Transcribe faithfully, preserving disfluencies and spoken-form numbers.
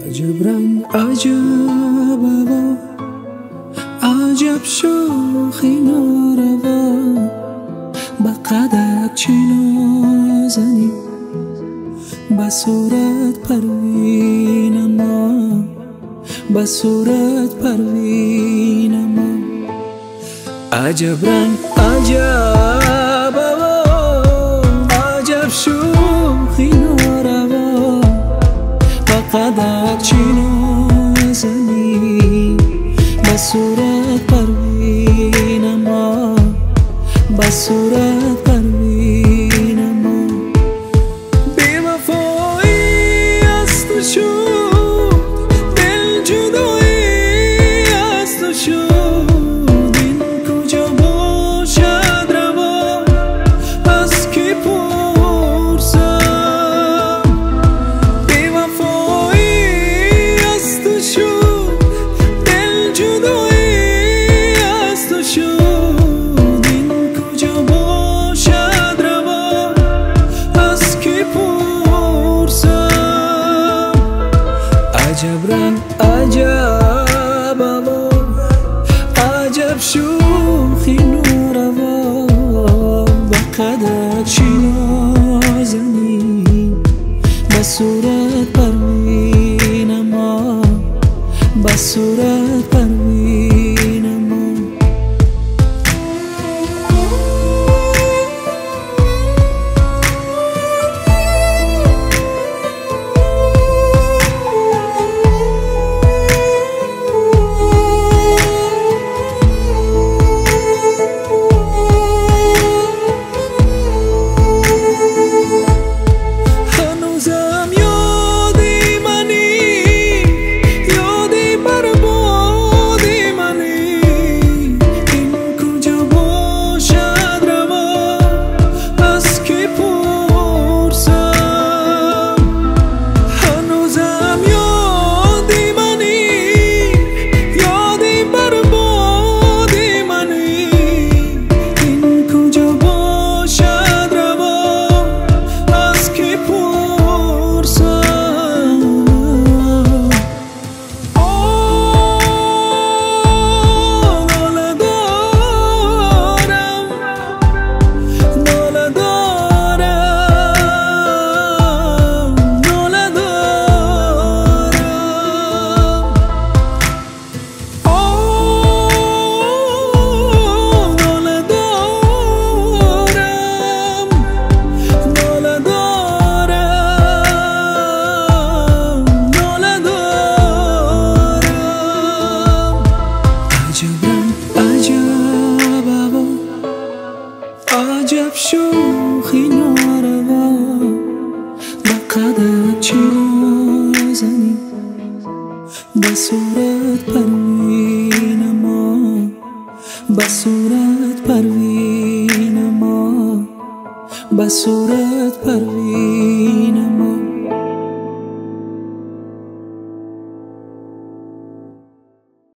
عجب رنگ عجب هوا، عجب شوخی ناروا، با قدک چه نازنی، با صورت پروین ما، با صورت پروین ما. عجب رنگ عجب هوا، عجب شوخی ناروا، با قدک چه نازنی، با صورت پروین ما، با صورت پروین ما. بی وفایی از تو شد، دل جدایی از تو شد، این کجا باشد روا، از کی پرسم. بی وفایی از تو شد، دل جدایی از تو شد، این کجا باشد روا، از کی پرسم. عجب رنگ عجب هوا، عجب شوخی ناروا، با قدک چه نازنی، با صورت پروین ما، با صورت پروین ما. هنوزم یادی منی، یادی بربادی منی، این کجا باشد روا، از کی پرسم. هنوزم یادی منی، یادی بربادی منی، این کجا باشد روا، از کی پرسم. آه ناله دارم، ناله دارم، ناله دارم. آه ناله دارم، ناله دارم، ناله دارم. عجب رنگ عجب هوا، عجب شوخی ناروا، با قدک چه نازنی، با صورت پروین ما، با صورت پروین ما، با صورت پروین ما.